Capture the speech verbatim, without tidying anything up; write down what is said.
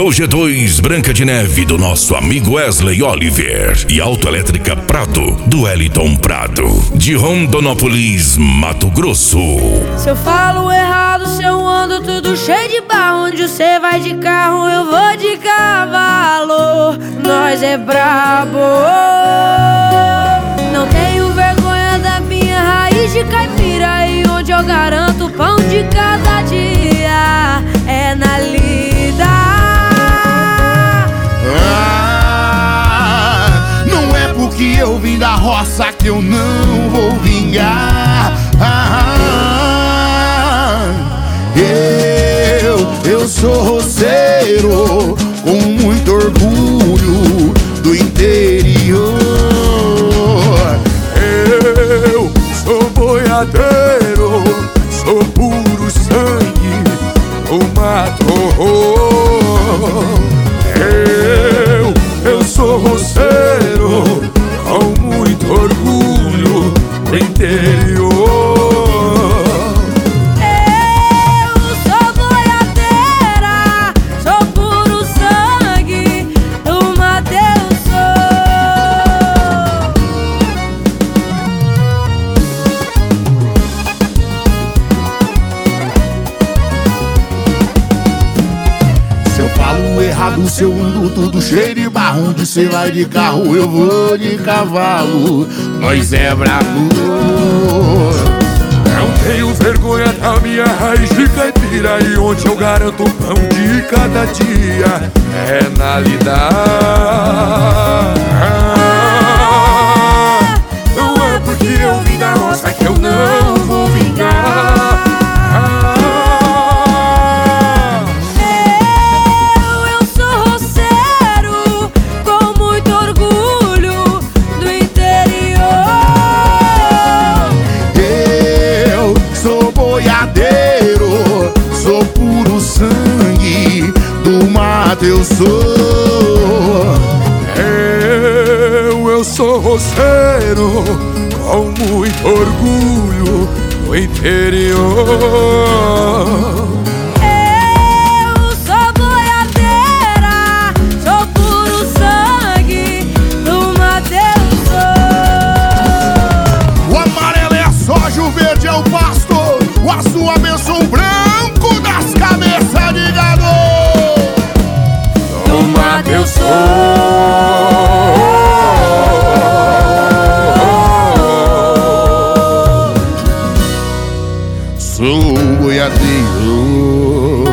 No G dois, Branca de Neve, do nosso amigo Wesley Oliver. E Autoelétrica Prado, do Wellington Prado. De Rondonópolis, Mato Grosso. Se eu falo errado, se eu ando tudo cheio de barro, onde você vai de carro, eu vou de cavalo. Nós é brabo. Não tenho vergonha da minha raiz de caipira, e onde eu garanto o pão de cada dia é na lida. Ah, não é porque eu vim da roça que eu não vou vingar. Ah, eu, eu sou roceiro com muito orgulho do interior. Eu sou boiadeiro, sou puro sangue do mato. Eu, eu sou roceiro com muito orgulho do interior. Se eu ando tudo cheio de barro, onde cê vai de carro, eu vou de cavalo. Nós é brabo. Não tenho vergonha da minha raiz de caipira, e onde eu garanto o pão de cada dia é na lida. Não é porque eu vim da roça que eu não vou vingar. Eu sou, eu, eu sou roceiro com muito orgulho do interior. Eu sou boiadeira, sou puro sangue do Mateus. O amarelo é a soja, o verde é o pasto, o azul abençoa o branco das cabeças de gado. Eu sou, sou boiadeiro.